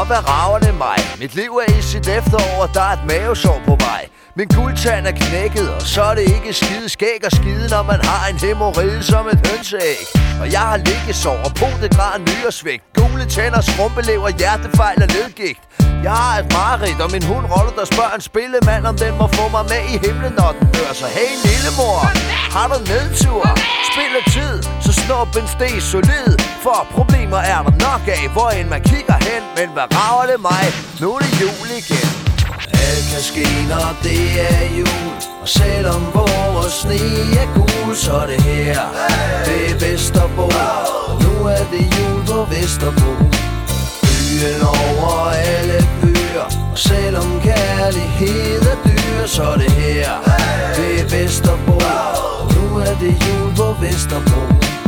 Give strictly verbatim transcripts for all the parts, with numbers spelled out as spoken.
Og hvad rager det mig? Mit liv er i sit efterår, og der er et mavesår på vej. Min guldtand er knækket, og så er det ikke skide skæg og skide, når man har en hæmorrhoide som et hønseæg. Og jeg har liggesår og potegrad nyresvægt, gule tænder, skrumpelever, hjertefejl og ledgigt. Jeg har et mareridt, og min hund Rolle, der spørger en spillemand, om den må få mig med i himlen, når den dør. Så hey lillemor, har du nedtur? Spiller tid, så snuppen steg solid. For problemer er der nok af, hvor end man kigger hen. Men hvad rager det mig? Nu er det jul igen. Alt kan ske, når det er jul. Og selvom vores sne er gul, så er det her, det er Vesterbro. Nu er det jul på Vesterbro. Byen over alle byer. Og selvom kærlighed er dyr, så er det her, det er Vesterbro. Nu er det jul på Vesterbro.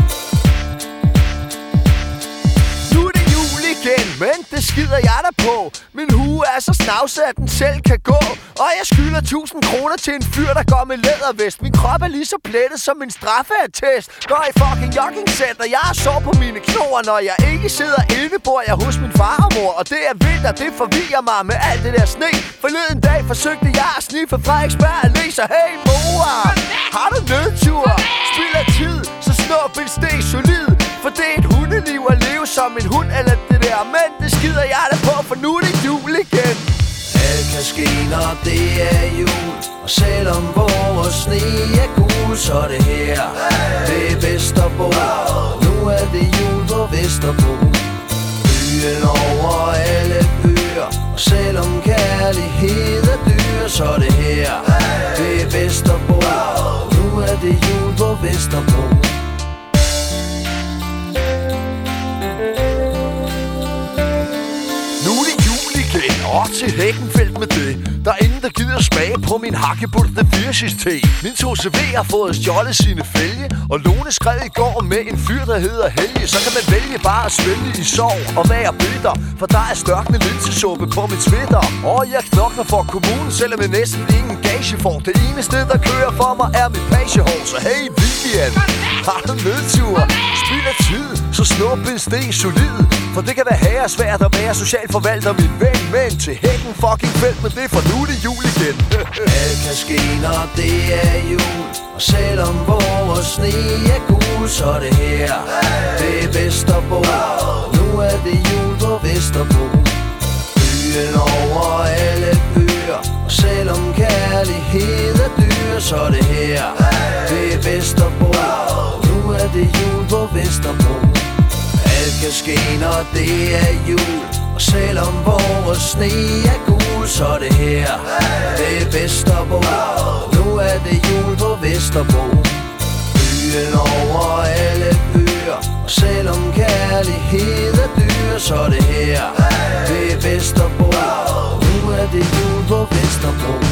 Men det skider jeg da på. Min hue er så snavset, at den selv kan gå. Og jeg skylder tusind kroner til en fyr, der går med lædervest. Min krop er lige så plettet som en straffeattest. Går i fucking joggingcenter, jeg har sår på mine knor. Når jeg ikke sidder inde, bor jeg hos min far og mor. Og det er vinter, det forvirrer mig med alt det der sne. Forleden dag forsøgte jeg at sniffe Frederiksberg Allé. Så hey mor, har du nedtur? Spilder tid, så snup en steg solid. For det er et hundeliv at leve som en hund eller det der. Men det skider jeg da på, for nu er det jul igen. Alt kan ske, når det er jul. Og selvom vores sne er gul, så er det her, det er Vesterbro. Nu er det jul på Vesterbro. Byen over alle byer. Og selvom kærlighed er dyr, så er det her, det er Vesterbro. Nu er det jul på Vesterbro. Og til Hækkenfeldt med det. Der er ingen, der gider smage på min hakkebund The Fierces te. Min to C V har fået stjålet sine fælge. Og Lone skrev i går med en fyr, der hedder Helge. Så kan man vælge bare at svælge i sorg og være bitter. For der er størkende linsesuppe på mit Twitter. Og jeg knokler for kommunen, selvom jeg næsten ingen gage får. Det eneste, der kører for mig, er mit pagehår. Så hey Vivian, har du nedtur? Spilder tid, så snup en sten solid. For det kan være herre svært at være socialforvalter, min ven. Men til Hækken fucking felt, men det er for nu det jul igen. Alt kan ske, når det er jul. Og selvom vores sne er gul, så er det her, det er Vesterbro. Nu er det jul på Vesterbro. Byen over alle byer. Og selvom kærlighed er dyr, så er det her, det er Vesterbro. Nu er det jul på Vesterbro. Alt kan ske, når det er jul. Og selvom vores sne er gul, så er det her, det er Vesterbro. Nu er det jul på Vesterbro. Byen over alle byer. Og selvom kærlighed er dyr, så er det her, det er Vesterbro. Nu er det jul på Vesterbro.